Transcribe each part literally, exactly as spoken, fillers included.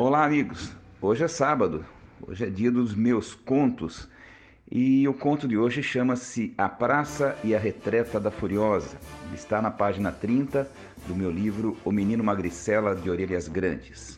Olá, amigos. Hoje é sábado, hoje é dia dos meus contos e o conto de hoje chama-se A Praça e a Retreta da Furiosa. Está na página trinta do meu livro O Menino Magricela de Orelhas Grandes.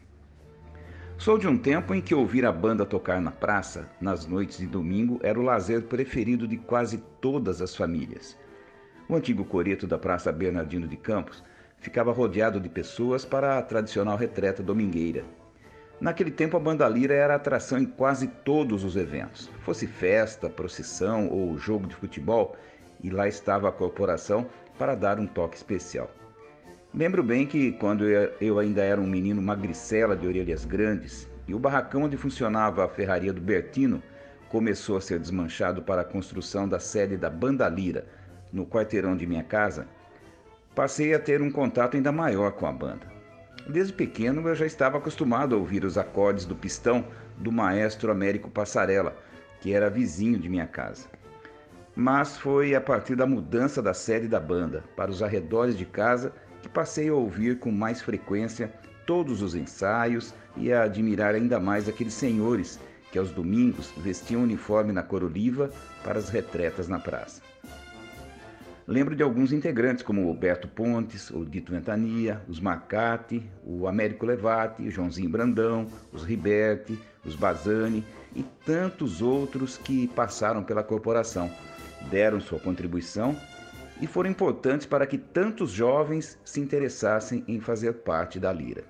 Sou de um tempo em que ouvir a banda tocar na praça, nas noites de domingo, era o lazer preferido de quase todas as famílias. O antigo coreto da Praça Bernardino de Campos ficava rodeado de pessoas para a tradicional retreta domingueira. Naquele tempo, a banda lira era atração em quase todos os eventos, fosse festa, procissão ou jogo de futebol, e lá estava a corporação para dar um toque especial. Lembro bem que, quando eu ainda era um menino magricela de orelhas grandes, e o barracão onde funcionava a ferraria do Bertino começou a ser desmanchado para a construção da sede da banda lira, no quarteirão de minha casa, passei a ter um contato ainda maior com a banda. Desde pequeno eu já estava acostumado a ouvir os acordes do pistão do maestro Américo Passarella, que era vizinho de minha casa. Mas foi a partir da mudança da sede da banda para os arredores de casa que passei a ouvir com mais frequência todos os ensaios e a admirar ainda mais aqueles senhores que aos domingos vestiam uniforme na cor oliva para as retretas na praça. Lembro de alguns integrantes como o Beto Pontes, o Dito Ventania, os Marcati, o Américo Levati, o Joãozinho Brandão, os Riberti, os Bazani e tantos outros que passaram pela corporação, deram sua contribuição e foram importantes para que tantos jovens se interessassem em fazer parte da lira.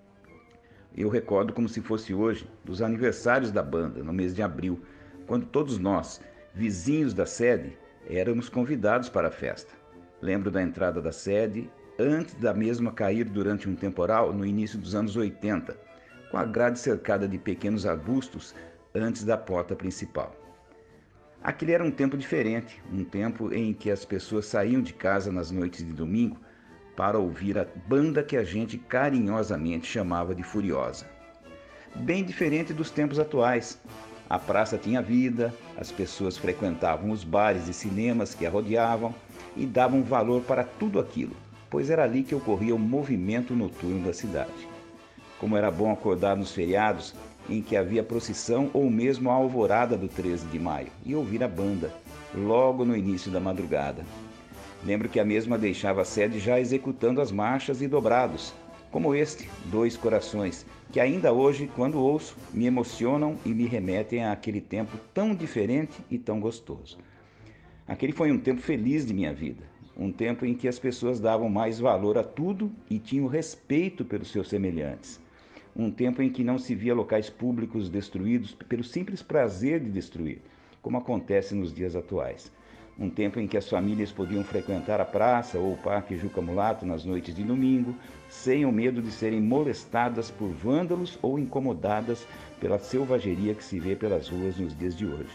Eu recordo como se fosse hoje dos aniversários da banda, no mês de abril, quando todos nós, vizinhos da sede, éramos convidados para a festa. Lembro da entrada da sede, antes da mesma cair durante um temporal no início dos anos oitenta, com a grade cercada de pequenos arbustos antes da porta principal. Aquele era um tempo diferente, um tempo em que as pessoas saíam de casa nas noites de domingo para ouvir a banda que a gente carinhosamente chamava de Furiosa. Bem diferente dos tempos atuais. A praça tinha vida, as pessoas frequentavam os bares e cinemas que a rodeavam e davam valor para tudo aquilo, pois era ali que ocorria o movimento noturno da cidade. Como era bom acordar nos feriados em que havia procissão ou mesmo a alvorada do treze de maio e ouvir a banda, logo no início da madrugada. Lembro que a mesma deixava a sede já executando as marchas e dobrados, como este, Dois Corações, que ainda hoje, quando ouço, me emocionam e me remetem àquele tempo tão diferente e tão gostoso. Aquele foi um tempo feliz de minha vida, um tempo em que as pessoas davam mais valor a tudo e tinham respeito pelos seus semelhantes. Um tempo em que não se via locais públicos destruídos pelo simples prazer de destruir, como acontece nos dias atuais. Um tempo em que as famílias podiam frequentar a praça ou o Parque Juca Mulato nas noites de domingo, sem o medo de serem molestadas por vândalos ou incomodadas pela selvageria que se vê pelas ruas nos dias de hoje.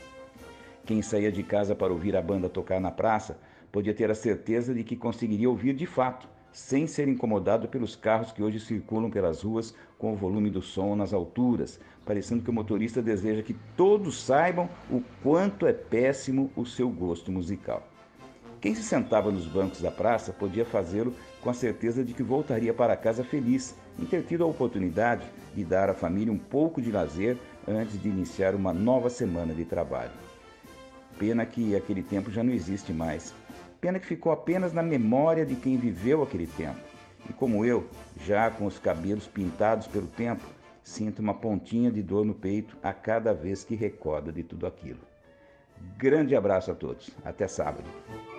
Quem saía de casa para ouvir a banda tocar na praça podia ter a certeza de que conseguiria ouvir de fato, sem ser incomodado pelos carros que hoje circulam pelas ruas com o volume do som nas alturas, parecendo que o motorista deseja que todos saibam o quanto é péssimo o seu gosto musical. Quem se sentava nos bancos da praça podia fazê-lo com a certeza de que voltaria para casa feliz em ter tido a oportunidade de dar à família um pouco de lazer antes de iniciar uma nova semana de trabalho. Pena que aquele tempo já não existe mais. Pena que ficou apenas na memória de quem viveu aquele tempo. E como eu, já com os cabelos pintados pelo tempo, sinto uma pontinha de dor no peito a cada vez que recordo de tudo aquilo. Grande abraço a todos. Até sábado.